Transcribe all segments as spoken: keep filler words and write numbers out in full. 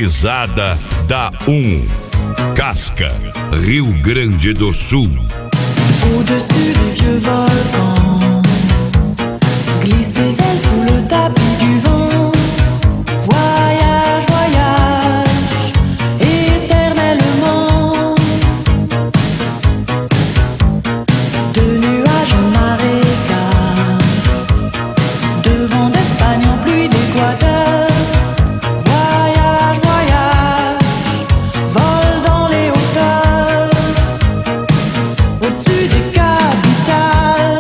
Gurizada da um. Casca, Rio Grande do Sul. Au-dessus des vieux volcans, glisse tes ailes sous le tapis du vent. Voyage, voyage, éternellement. De nuages en marécage, de vent d'Espagne en pluie d'Équateur. Voyage, voyage, vol dans les hauteurs. Au-dessus des capitales,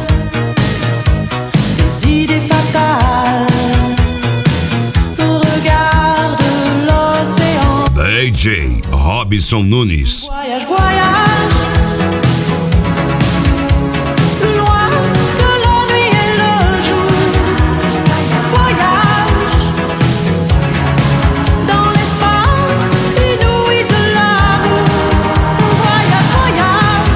des idées fatales. Regarde l'océan. D J Robson Nunes. Voyage, voyage, plus loin que la nuit et le jour. Voyage, dans l'espace inouï de l'amour. Voyage, voyage,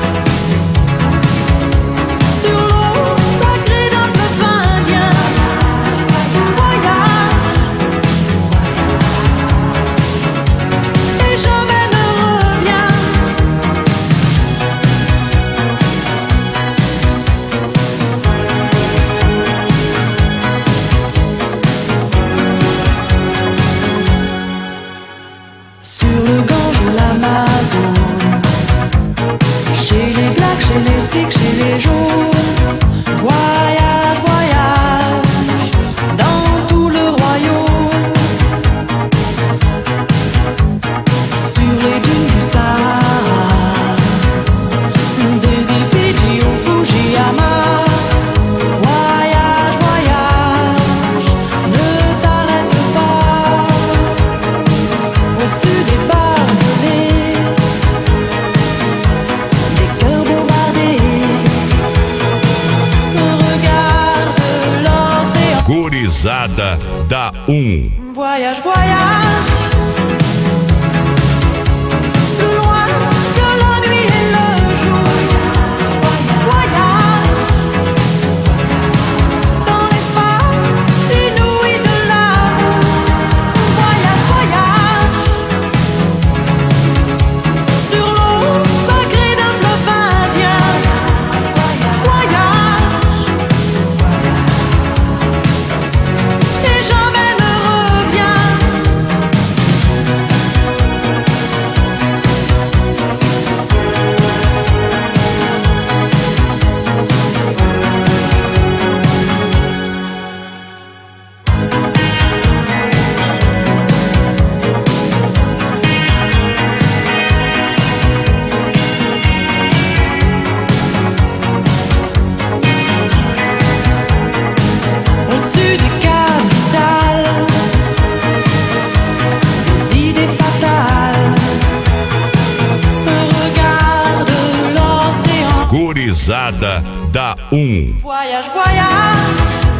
sur l'eau sacrée d'un fleuve indien. Voyage, et jamais ne reviens. Sur le Gange ou l'Amazone, chez les Blacks, chez les Sikhs, chez les Jaunes. Voyage, voyage, dans tout le royaume. Sur les dunes du Sahara, des îles Fidji au Fujiyama. Voyage, voyage, ne t'arrête pas. Au-dessus des barbelés, des cœurs bombardés. Regarde l'océan. Gurizada da um. Voyage, voyage, plus loin que la nuit et le jour. Voyage, dans l'espace inouï de l'amour. Voyage, voyage, sur l'eau sacrée d'un fleuve indien. Voyage, et jamais ne reviens. Au-dessus des capitales, des idées fatales. Regarde l'océan. Gurizada da um. Voyage, voyage,